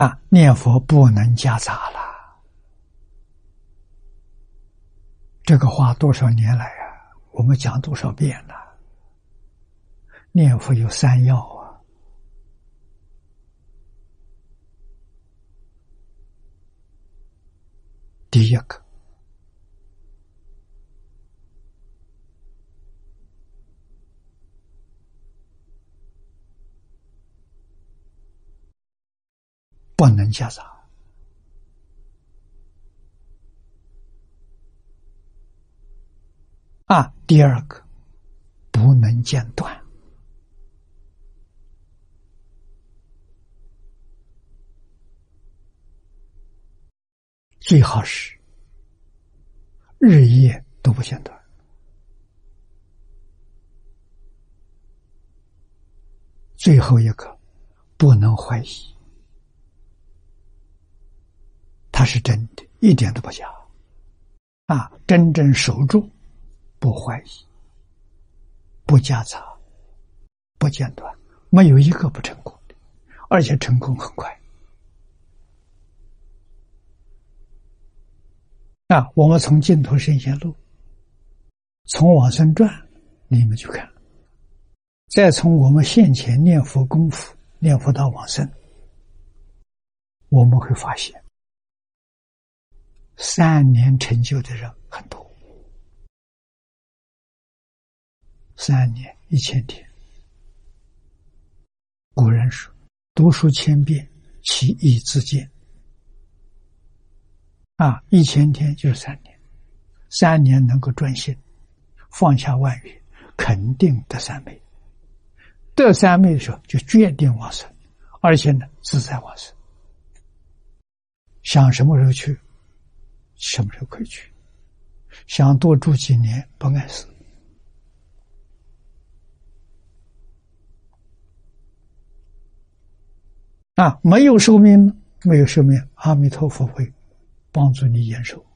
念佛不能夹杂了。这个话多少年来啊，我们讲多少遍了？念佛有三要啊。第一个，不能夹杂。第二个，不能间断。最好是日夜都不间断。最后一个，不能怀疑，它是真的，一点都不假。真正守住，不怀疑，不夹杂，不间断，没有一个不成功的，而且成功很快。我们从净土圣贤录，从往生传里面去看，再从我们现前念佛功夫，念佛到往生，我们会发现3年成就的人很多。3年1000天，古人说读书千遍，其义自见。1000天就是3年，3年能够专心，放下万缘，肯定得三昧。得三昧的时候就决定往生，而且呢自在往生。想什么时候去，什么时候可以去，想多住几年不碍事。没有寿命，没有寿命，阿弥陀佛会帮助你延寿。